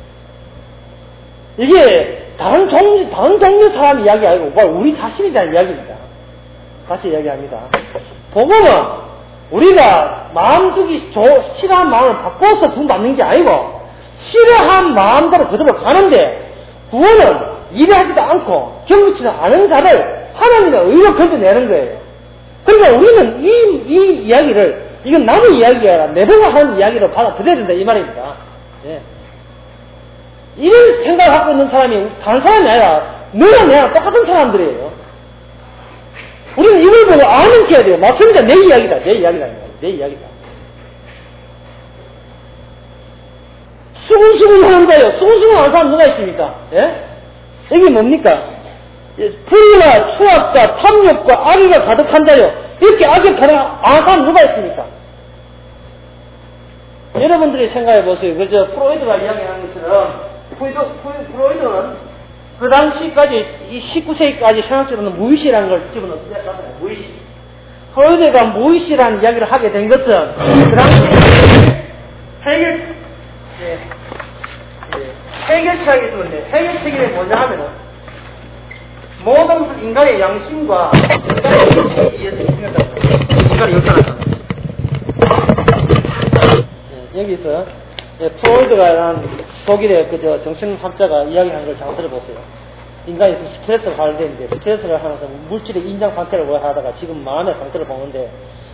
이게 다른 종류, 다른 종류 사람 이야기 아니고 우리 자신에 대한 이야기입니다. 같이 이야기합니다. 복음은 우리가 마음 두기 싫어한 마음을 바꿔서 구원받는 게 아니고 싫어한 마음대로 그대로 가는데 구원은 이래하지도 않고 경고치도 않은 자를 하나님의 의로 건져내는 거예요. 그러니까 우리는 이, 이 이야기를 이건 남의 이야기가 아니라 내가 하는 이야기로 받아들여야 된다 이 말입니다. 예. 이런 생각을 갖고 있는 사람이 다른 사람이 아니라 너랑 내랑 똑같은 사람들이에요. 우리는 이걸 보고 아는 게 해야 돼요. 맞습니다. 내 이야기다. 내 이야기다. 내 이야기다. 수근수근 하는 거예요. 수근수근 하는 사람 누가 있습니까? 예? 이게 뭡니까? 불의와 추악과 탐욕과 악의가 가득한 자요. 이렇게 악에 가득한 사람 누가 있습니까? 여러분들이 생각해 보세요. 그저 프로이드가 이야기하는 것처럼 프로이드, 프로이드는 그 당시까지, 이 십구 세기까지 생각적으로는 무의식이라는 걸 집어넣었잖아요. 무의식. 프로이드가 무의식이라는 이야기를 하게 된 것은, 그 당시에 해결, 예, 예, 해결책이 있었는데, 해결책이 뭐냐 하면은, 모든 인간의 양심과 인간의 의식에 의해서 생겼다고. 인간의 역사가. 예, 여기서, 예, 프로이드가 독일의 그저 정신학자가 이야기하는 걸 잘 들어보세요. 인간이 스트레스가 관련되는데 스트레스를 하면서 물질의 인장 상태를 하다가 지금 마음의 상태를 보는데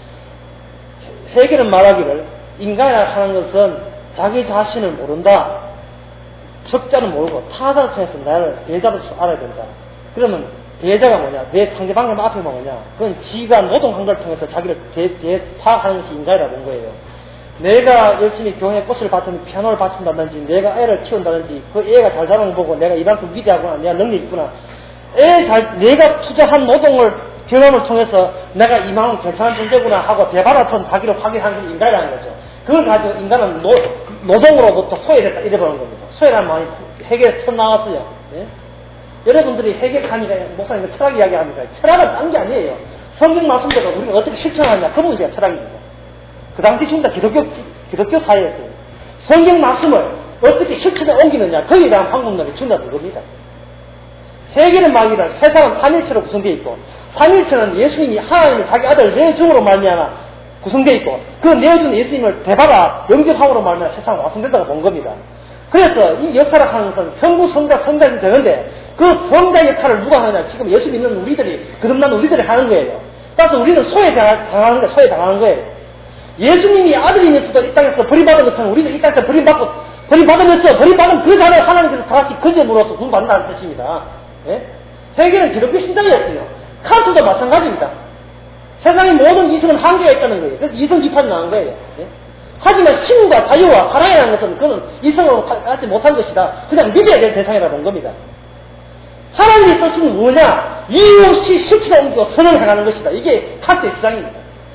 해결은 말하기를 인간이 하는 것은 자기 자신을 모른다. 적자를 모르고 타자를 통해서 나를 대자를 알아야 된다. 그러면 대자가 뭐냐? 내 상대방의 앞에 뭐냐? 그건 지가 노동한 걸 통해서 자기를 대, 대, 파악하는 것이 인간이라고 본 거예요. 내가 열심히 교회에 꽃을 받든지 피아노를 받친다든지 내가 애를 키운다든지 그 애가 잘 자라는 거 보고 내가 이만큼 위대하구나 내가 능력이 있구나 애 잘 내가 투자한 노동을 경험을 통해서 내가 이만큼 괜찮은 존재구나 하고 대바라선 자기를 확인하는 게 인간이라는 거죠. 그걸 가지고 인간은 노, 노동으로부터 소외됐다 이래버리는 겁니다. 소외라는 말이 해결에 쳐 나왔어요. 예? 여러분들이 해결하니까 목사님 철학 이야기합니다. 철학은 딴 게 아니에요. 성경 말씀대로 우리가 어떻게 실천하느냐 그 문제가 철학입니다. 그 당시 진짜 기독교, 기독교 사회에서 성경 말씀을 어떻게 실천에 옮기느냐, 거기에 대한 방법론이 준다는 겁니다. 세계는 말이란 세상은 삼일체로 구성되어 있고, 삼일체는 예수님이 하나님을 자기 아들 내중으로 말미암아 구성되어 있고, 그 내어준 예수님을 대바라 영접함으로 말미암아 세상은 완성된다고 본 겁니다. 그래서 이 역사를 하는 것은 성부, 성자, 성자이 되는데 그 성자 역할을 누가 하느냐? 지금 예수 믿는 우리들이, 거듭난 우리들이 하는 거예요. 따라서 우리는 소외당하는 거예요. 소외당하는 거예요. 예수님이 아들이면서도 이 땅에서 버림받은 것처럼 우리도 이 땅에서 버림받고, 버림받으면서 버림받은 그 자를 하나님께서 다 같이 거점으로서 구원받는다는 뜻입니다. 예? 세계는 기독교 신자였어요. 칸트도 마찬가지입니다. 세상의 모든 이성은 한계가 있다는 거예요. 그래서 이성 비판이 나온 거예요. 예? 하지만 신과 자유와 사랑이라는 것은 그건 이성으로 갖지 못한 것이다. 그냥 믿어야 될 대상이라고 본 겁니다. 하나님의 뜻은 뭐냐? 이유 없이 실체를 옮기고 선을 행하는 것이다. 이게 칸트의 주장입니다.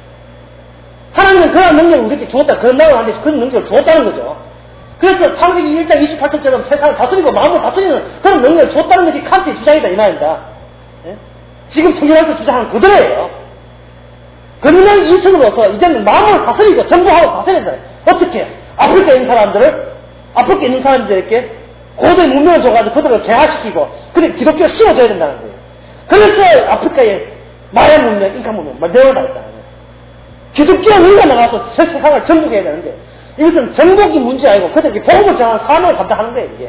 하나님은 그런 능력을 우리에게 주었다. 그런 나라를 하는데 그런 능력을 주었다는 거죠. 그래서 창세기 일 장 이십팔 절처럼 세상을 다스리고 마음을 다스리는 그런 능력을 줬다는 것이 칸트의 주장이다. 이 말입니다. 예? 지금 성경에서 주장하는 그대로예요. 그러면 이성으로서 이제는 마음을 다스리고 정보하고 다스려야 돼. 어떻게? 아프리카에 있는 사람들을, 아프리카에 있는 사람들에게 고도의 문명을 줘가지고 그들을 개화시키고, 그래 기독교를 씌워줘야 된다는 거예요. 그래서 아프리카에 마야 문명, 잉카 문명, 내용을 다 했다는 거예요. 기독교가 우리가 나가서 전 세상을 정복해야 되는데, 이것은 정복이 문제 아니고 그들에게 복음을 전하는 사명을 감당하는 거예요, 이게.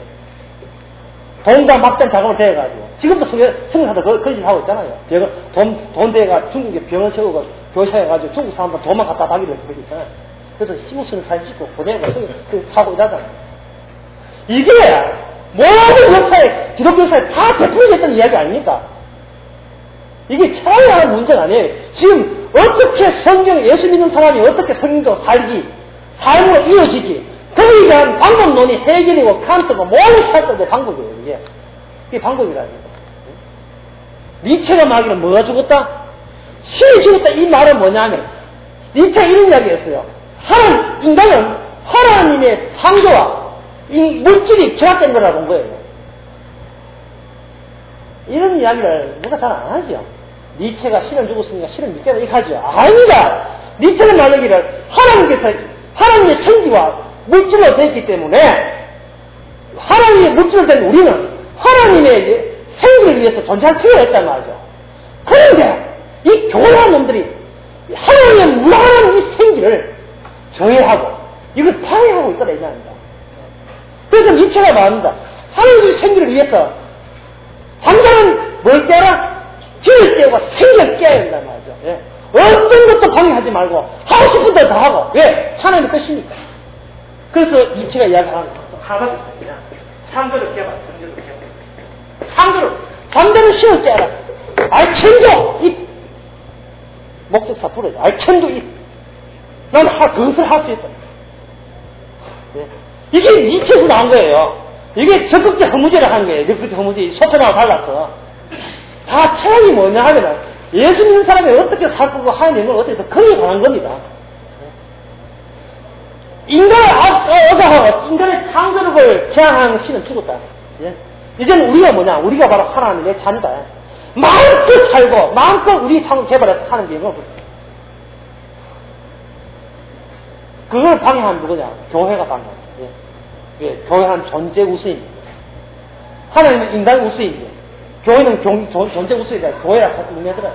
돈과 막대한 작업을 대해가지고. 지금도 성경사도 그런 짓 하고 있잖아요. 돈, 돈 대가 중국에 병을 세우고 교사해가지고 중국 사람들 돈만 갖다 박이를 그러고 있잖아요. 그래서 시무스는 사진 찍고 고대가 사고 이러잖아요. 이게 모든 역사에, 기독교 역사에 다 대표됐던 이야기 아닙니까? 이게 차이하는 문제가 아니에요. 지금 어떻게 성경, 예수 믿는 사람이 어떻게 성경도 살기, 삶으로 이어지기, 거기에 대한 방법론이 해결이고 칸트고 모든 살때 방법이에요, 이게. 이게 방법이라니까. 니체가 말하기는 뭐가 죽었다? 신이 죽었다. 이 말은 뭐냐면, 니체가 이런 이야기였어요. 하나님, 인간은 하나님의 창조와 이 물질이 결합된 거라고 본 거예요. 이런 이야기를 누가 잘 안 하죠. 니체가 신을 죽었으니까 신을 믿겠다 이렇게 하죠. 아니다. 니체는 말하기를 하나님께서 하나님의 천지와 물질로 되었기 때문에 하나님의 물질로 된 우리는 하나님의 생기를 위해서 존재할 필요가 있단 말이죠. 그런데 이 교활한 놈들이 하나님의 무한한 이 생기를 저해하고 이걸 방해하고 있다는 얘기 아닙니다. 그래서 니체가 말합니다. 하나님의 생기를 위해서 당장은 뭘 깨라? 길을 깨고 생기를 깨야 된단 말이죠. 예. 어떤 것도 방해하지 말고 하고 싶은 대로 다 하고. 왜? 하나님의 뜻이니까. 그래서 니체가 이야기하는 것도 하나가 있습니다. 창조를 깨봐, 창조를 깨봐. 창조를, 잠자는 신을 깨라. 알천도 이 목적사 부르죠. 알천도 이 난 하, 그것을 할 수 있다. 예. 이게 니체에서 나온 거예요. 이게 적극적 허무제를 하는 거예요. 적극적 허무제. 소편하고 달라서. 다 차이가 뭐냐 하면은 예수 믿는 사람이 어떻게 살 거고 하는 걸 어떻게 해서 거기에 관한 겁니다. 인간을 억압하고 인간의 창조력을 제한하는 신은 죽었다. 예? 이제는 우리가 뭐냐? 우리가 바로 하나님의 자녀다. 마음껏 살고 마음껏 우리 창조 개발해서 사는 게 이거. 그걸 방해하는 누구냐? 교회가 방해하는. 예. 예. 교회는 존재 우수입니다. 하나님은 인간 우수입니다. 교회는 경, 존, 존재 우수이다. 교회라 자꾸 의미하더라고요.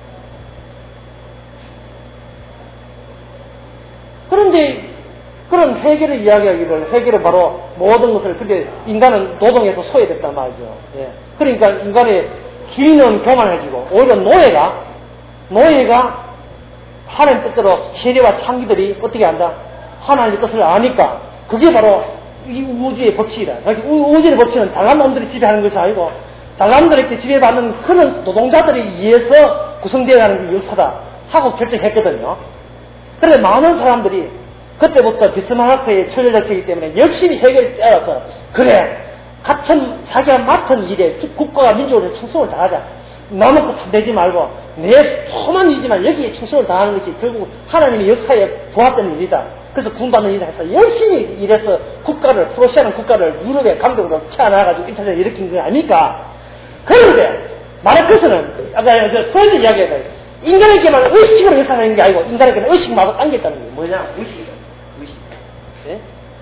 그런데 그런 해결을 이야기하기를 해결은 바로 모든 것을 근데 인간은 노동에서 소외됐단 말이죠. 예. 그러니까 인간의 기는 교만해지고 오히려 노예가 노예가 하나님 뜻대로 세계와 창기들이 어떻게 한다? 하나님의 뜻을 아니까 그게 바로 이 우주의 법칙이다. 우주의 법칙은 잘난 놈들이 지배하는 것이 아니고 잘난 놈들에게 지배받는 그런 노동자들에 의해서 구성되어 가는 게 역사다 하고 결정했거든요. 그런데 많은 사람들이 그때부터 비스마르크의 천리적이기 때문에 열심히 세계를 따라서 그래 같은 자기가 맡은 일에 국가와 민족에 충성을 다하자. 남은 거 탐내지 말고 내 소만이지만 여기에 충성을 다하는 것이 결국 하나님의 역사에 부합되는 일이다. 그래서 구원받는 일을 해서 열심히 일해서 국가를 프로시아는 국가를 유럽의 강국으로 태어나가지고 인터넷을 일으킨 거 아닙니까? 그런데 마르크스는 아까 저 프렌즈 이야기해요. 인간에게만 의식으로 역사하는 게 아니고 인간에게는 의식마저 당겼다는 게 뭐냐? 의식. 의식. 네?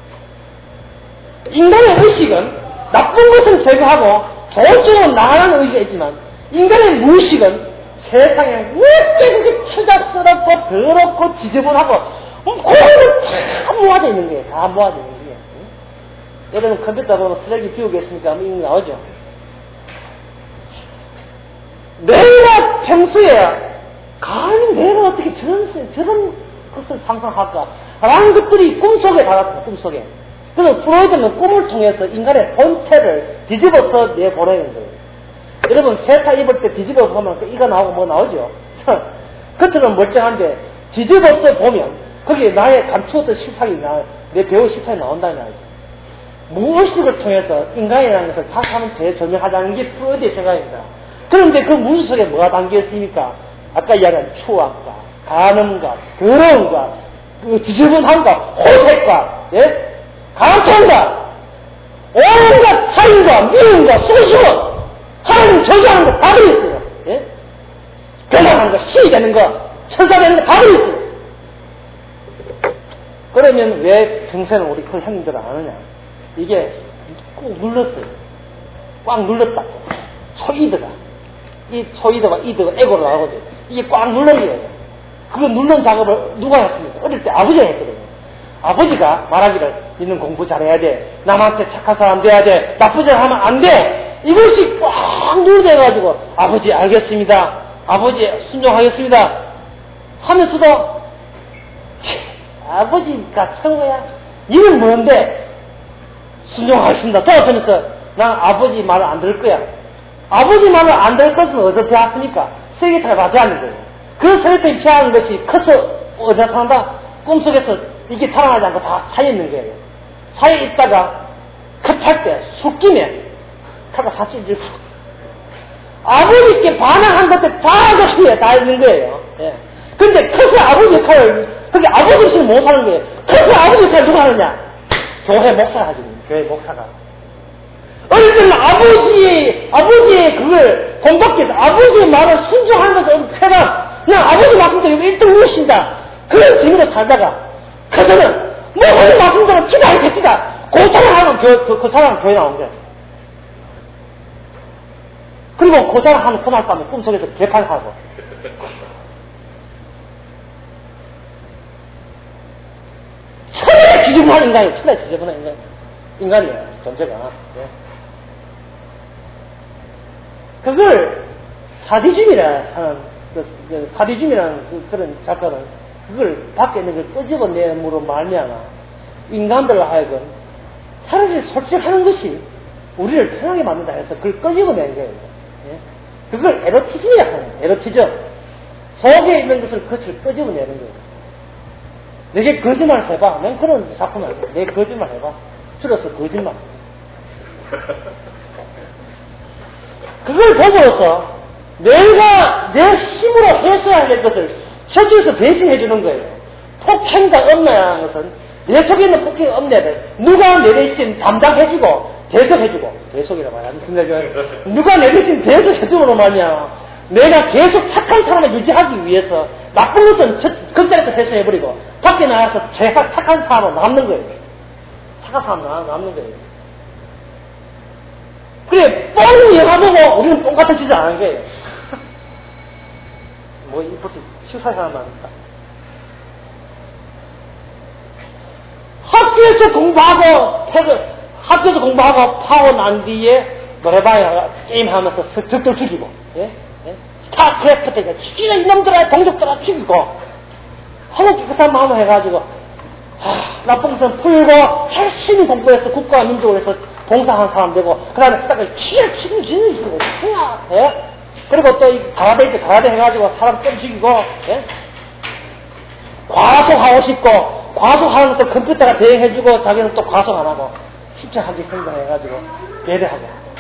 인간의 의식은 나쁜 것은 제거하고 좋은 쪽으로 나가는 의지가 있지만 인간의 무의식은 세상에 왜 그렇게 추잡스럽고 더럽고 지저분하고 그거는 다 모아져 있는 거예요. 다 모아져 있는 거예요. 여러분 컴퓨터 보면 쓰레기 비우겠습니까? 하면 이거 나오죠. 내가 평소에 감히 내가 어떻게 저런, 저런 것을 상상할까? 라는 것들이 꿈속에 달았어, 꿈속에. 그래서 프로이드는 꿈을 통해서 인간의 본태를 뒤집어서 내보내는 거예요. 여러분, 세타 입을 때 뒤집어 보면 이가 나오고 뭐 나오죠? 겉으로는 멀쩡한데 뒤집어서 보면 거기에 나의 감추었던 실상이 나, 내 배우 실상이 나온다는 말이죠. 무의식을 통해서 인간이라는 것을 다시 한번 재조명하자는 게 프로이드의 생각입니다. 그런데 그 무의식 속에 뭐가 담겨 있습니까? 아까 이야기한 추악과, 간음과, 더러움과, 그 지저분함과, 호색과, 예? 강통과, 온갖 살인과, 미움과, 소심함, 하나님 저주하는 거 다 들어있어요. 예? 변화하는 거, 신이 되는 거, 천사 되는 거 다 들어있어요. 그러면 왜 평소에는 우리 그 형님들은 안 하느냐? 이게 꾹 눌렀어요. 꽉 눌렀다고. 초이드가. 이 초이드와 이드가 에고로 나오거든요. 이게 꽉 눌른 거예요. 그거 누른 작업을 누가 했습니까? 어릴 때 아버지가 했거든요. 아버지가 말하기를 니는 공부 잘해야 돼. 남한테 착한 사람 돼야 돼. 나쁜 짓 하면 안 돼. 이것이 꽉 눌러대가지고 아버지 알겠습니다. 아버지 순종하겠습니다. 하면서도 아버지가 최고야. 니는 뭔데? 순종하겠습니다. 도와주면서 난 아버지 말을 안 들을 거야. 아버지 말을 안 들을 것은 어디서 배웠습니까? 세계타를 봐야 하는 거예요. 그 세계타를 피하는 것이 커서 어디서 산다? 꿈속에서 이게 살아나지 않고 다 사이에 있는 거예요. 사이에 있다가 급할 때 숙기면 칼과 사실 이제 아버지께 반항한 것들 다 그렇게 다 있는 거예요. 예. 근데 커서 아버지 역할을 그게 아버지 없이는 못 하는 거예요. 커서 아버지 역할을 누가 하느냐? 교회 목사가 하죠. 교회 목사가. 어릴 때는 아버지의, 아버지의 그걸 공부해서 아버지의 말을 순종하는 것은 쾌감. 그냥 아버지 말씀대로 일 등 무엇인다. 그런 재미로 살다가, 커서는 뭐 어디 말씀대로 기다 했겠지다. 그 사람하면 그, 그, 그 사람은 교회 나온 거야. 그리고 그 사람 하는 그날 밤에 꿈속에서 개판하고. 천하의 지저분한 인간이에요. 천하의 지저분한 인간. 인간이에요. 존재가. 네. 그걸 사디즘이라 하는, 그, 그 사디즘이라는 그, 그런 작가는 그걸 밖에 있는 걸 끄집어내므로 말미암아 인간들로 하여금 차라리 솔직하는 것이 우리를 편하게 만든다 해서 그걸 끄집어내는 거예요. 예? 그걸 에로티즘이라 하는 거예요. 에로티즘. 속에 있는 것을 겉을 끄집어내는 거예요. 내게 거짓말 해봐. 난 그런 작품을 안 해. 내 거짓말 해봐. 줄여서 거짓말. 그걸 보고서 내가 내 힘으로 해소해야 될 것을 저쪽에서 대신해 주는 거예요. 폭행과 엄내라는 것은 내 속에 있는 폭행 엄내를 누가 내 대신 담당해주고 대속해주고 대속이라고 하는 생각이죠. 누가 내 대신 대속해주고 말이야. 내가 계속 착한 사람을 유지하기 위해서 나쁜 것은 극단에서 해소해버리고 밖에 나가서 제가 착한 사람으로 남는 거예요. 착한 사람으로 남는 거예요. 그래, 뻥 영화 보고 우리는 똥 같은 짓을 안 하는 거예요. 뭐, 이 벌써 시사의 사람 아닙니까? 학교에서 공부하고, 퇴근, 학교에서 공부하고 파고 난 뒤에 노래방에 게임하면서 적들 죽이고, 예? 예? 스타크래프트가 죽이고, 이놈들아, 동족들아 죽이고, 하고 깨끗한 마음을 해가지고, 하, 나쁜 것은 풀고, 열심히 공부해서 국가와 민족을 해서 봉사한 사람 되고, 그 다음에 스타크를 키를 치고 지는 거야. 예? 그리고 또, 이, 가라데 있지, 가라데 해가지고 사람 좀 죽이고, 예? 과속하고 싶고, 과속하는 것을 컴퓨터가 대행해주고, 자기는 또 과속 안 하고, 십자하게 생각해가지고, 배려하고.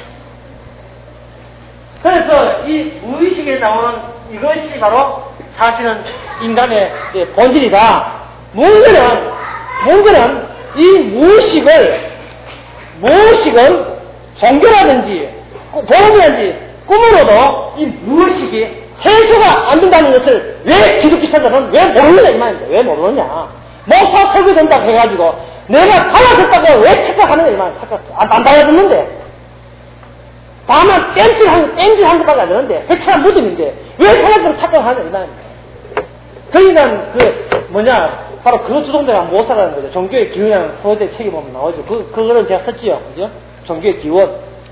그래서 이 무의식에 나오는 이것이 바로 사실은 인간의 본질이다. 문제는, 문제는 이 무의식을, 무의식은 종교라든지, 보험이라든지, 꿈으로도 이 무의식이 해소가 안 된다는 것을 왜 기독교 사람들은 왜 모르느냐 이 말입니다. 왜 모르느냐. 목사 설교된다고 해가지고 내가 달라졌다고 왜 착각하느냐 이 말이야. 착각. 안, 안 달라졌는데. 다만 땡질한, 땡질한 것밖에 안 되는데 해체한 무덤인데 왜 사람들은 착각하느냐 이 말입니다. 저희는 그 뭐냐 바로 그 주동대가 못 살아가는 거죠. 종교의 기원이라는 서울대 책에 보면 나오죠. 그, 그거는 제가 썼지요. 그죠? 종교의 기원.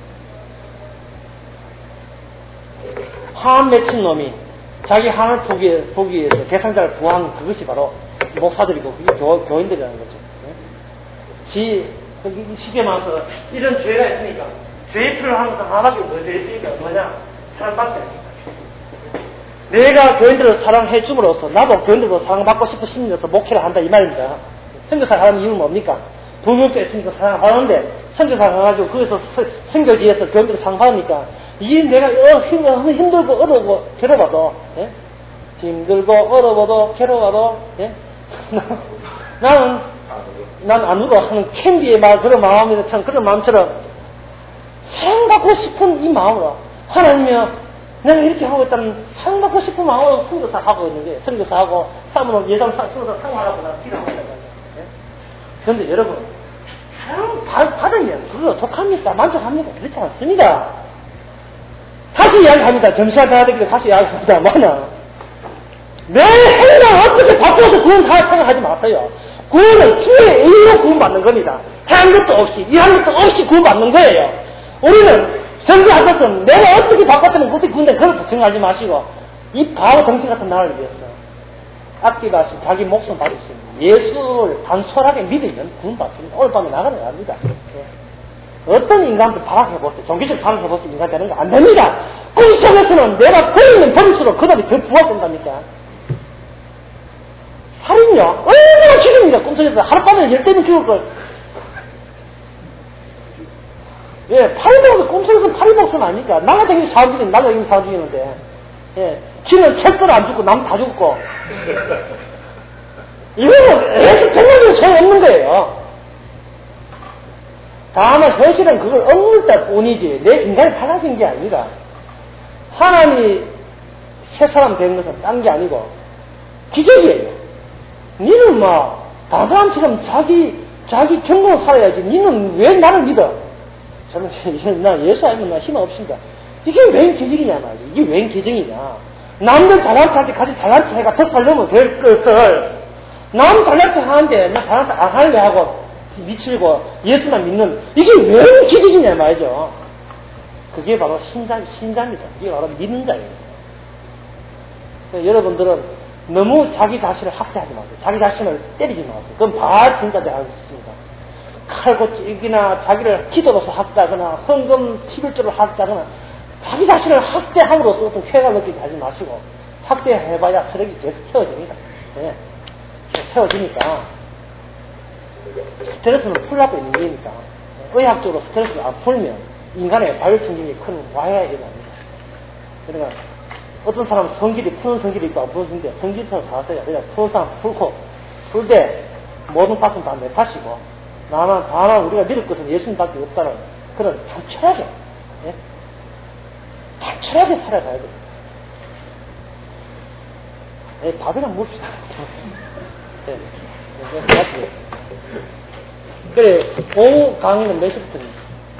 한 맺힌 놈이 자기 한을 포기해, 포기해서 대상자를 구한 그것이 바로 목사들이고 그게 교, 교인들이라는 거죠. 지, 쉽게 말해서 이런 죄가 있으니까 죄의 표를 하면서 하나밖에 더 죄있으니까 뭐냐? 사랑받게 되니까. 내가 교인들을 사랑해 줌으로써 나도 교인들도 사랑받고 싶은 심리로서 목회를 한다 이 말입니다. 선교사 하는 이유는 뭡니까? 부모도 있으니까 사랑받는데 선교사 가가지고 거기서 선교지에서 교인들을 사랑받으니까 이 내가 어, 힘, 힘들고 어려우고 괴로워도 예? 힘들고 어려워도 괴로워도 예? 나는 난 안 울어 하는 캔디의 말 그런 마음이처럼 그런 마음처럼 사랑받고 싶은 이 마음으로 하나님이여 내가 이렇게 하고 있다면 사랑받고 싶은 마음으로 선교사 하고 있는 게 선교사하고 사람으로 예상 선교사 상하라고 나 필요하고 있는 거예요. 그런데 여러분 사랑 받으면 그거 족합니까? 만족합니까? 그렇지 않습니다. 다시 이야기합니다. 점심시간 다 되기를 다시 이야기합니다. 뭐냐? 내 행동을 어떻게 바꿔서 구원 다 생각하지 마세요. 구원은 주의 의로 구원받는 겁니다. 한 것도 없이, 이한 것도 없이 구원받는 거예요. 우리는 정리할 것은 내가 어떻게 바꿨다면 그렇게 구원된 그걸 걱정하지 마시고, 이 바보 정신 같은 나를 위해서 아끼다시 자기 목숨 받을 수 있는 예수를 단촐하게 믿으면 구원받습니다. 오늘 밤에 나가는 거 아닙니다. 어떤 인간도 발악해보세요. 종교적 발악해보세요. 인간 되는 거 안 됩니다. 꿈속에서는 내가 버리면 버릴수록 그들이 더 부각된다니까. 살인요? 얼마나 죽입니다. 꿈속에서 하룻밤에 열대면 죽을 걸. 예, 파리 먹어서 꿈속에서 파리 먹으면 아니까. 나가 되긴 사람 죽이는, 나가 되긴 사람 죽이는데. 예, 지는 철저로 안 죽고 남 다 죽고. 이거는 애들 정말 소용없는 거예요. 다만 현실은 그걸 얻는 데 뿐이지 내 인간이 달라진 게 아니라 하나님이 새 사람 된 것은 딴 게 아니고 기적이에요. 니는 뭐 다른 사람처럼 자기 자기 경험을 살아야지. 니는 왜 나를 믿어? 저는 나 예수 알면 나 희망 없습니다. 이게 웬 기적이냐 말이야. 이게 웬 기적이냐. 남들 잘난 척한테 같이 잘난 척 해가 더 살려면 될 것을 남 잘난 척 하는데 나 잘난 척 안 할래 하고 미치고 예수만 믿는 이게 왜 기적이냐 말이죠. 그게 바로 신자, 신자입니다. 이게 바로 믿는 자예요. 여러분들은 너무 자기 자신을 학대하지 마세요. 자기 자신을 때리지 마세요. 그건 바로 진짜들 알고 있습니다. 칼고찌기나 자기를 기도로서 학대하거나 헌금 십일조로 학대하거나 자기 자신을 학대함으로써 어떤 쾌감을 느끼지 하지 마시고 학대해봐야 쓰레기 계속 태워집니다. 네. 태워지니까 스트레스는 풀려고 있는 거니까 의학적으로 스트레스를 안 풀면 인간의 바이오청진이 큰 와해가 일어납니다. 그러니까 어떤 사람은 성질이 푸는 성질이 있고 안 푸는 성질이 있고 성질처럼 사세요. 그냥 푸는 사람 풀고 풀 때 모든 탓은 다 내 탓이고 나만 다만 우리가 믿을 것은 예수님밖에 없다는 그런 단철하게 예? 단철하게 살아가야 됩니다. 예, 밥이나 묵시다. 예, 예, 그래, 오후 강의는 몇 시부터입니까?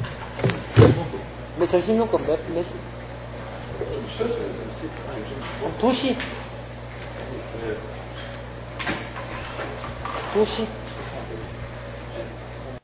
몇, 점심 먹고 몇, 몇 시? 두 시? 두 시?